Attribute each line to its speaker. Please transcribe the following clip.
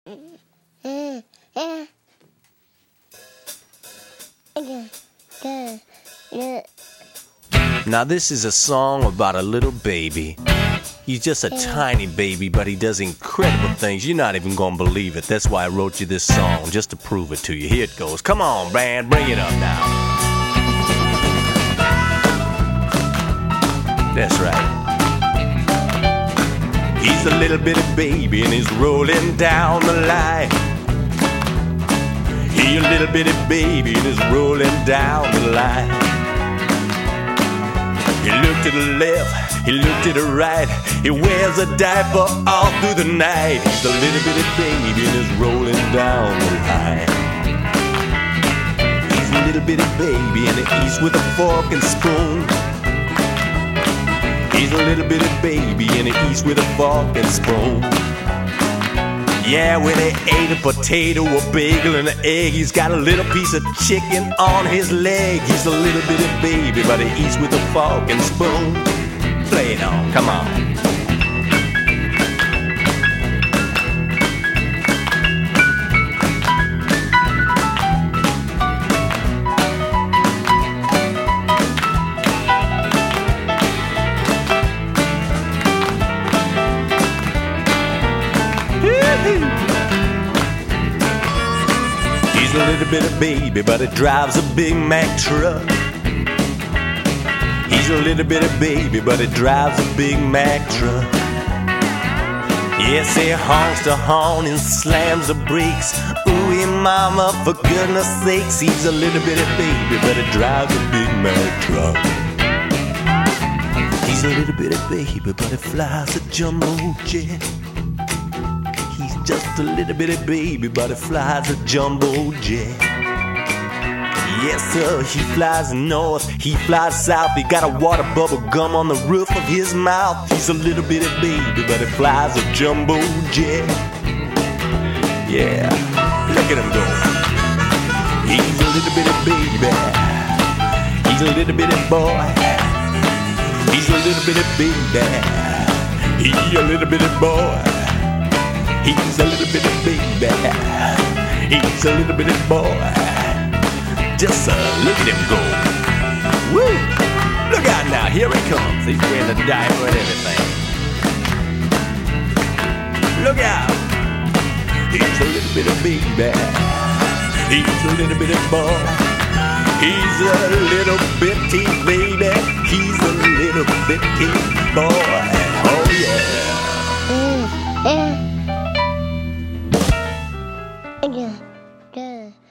Speaker 1: Now this is a song about a little baby. He's just a tiny baby, but he does incredible things. You're not even gonna believe it. That's why I wrote you this song, just to prove it to you. Here it goes. Come on, band, bring it up now. That's right. He's a little bitty baby and he's rolling down the line. He's a little bitty baby and he's rolling down the line. He looked to the left, he looked to the right. He wears a diaper all through the night. He's a little bitty baby and he's rolling down the line. He's a little bitty baby and he eats with a fork and spoon. He's a little bitty baby and he eats with a fork and spoon. Yeah, when he ate a potato, a bagel, and an egg, he's got a little piece of chicken on his leg. He's a little bitty baby, but he eats with a fork and spoon. Play it on, come on. He's a little bitty baby, but he drives a Big Mac truck. He's a little bitty baby, but he drives a Big Mac truck. Yes, he honks the horn and slams the brakes. Ooh, mama, for goodness sakes. He's a little bitty baby, but he drives a Big Mac truck. He's a little bitty baby, but he flies a jumbo jet. He's just a little bitty baby, but he flies a jumbo jet. Yes, sir, he flies north, he flies south. He got a water bubble gum on the roof of his mouth. He's a little bitty baby, but he flies a jumbo jet. Yeah, look at him go. He's a little bitty baby. He's a little bitty boy. He's a little bitty baby. He's a little bitty boy. He's a little bitty baby. He's a little bitty boy. Just look at him go. Woo! Look out now, here he comes. He's wearing the diaper and everything. Look out! He's a little bitty baby. He's a little bitty boy. He's a little bitty baby. He's a little bitty boy. Oh yeah.
Speaker 2: Yeah.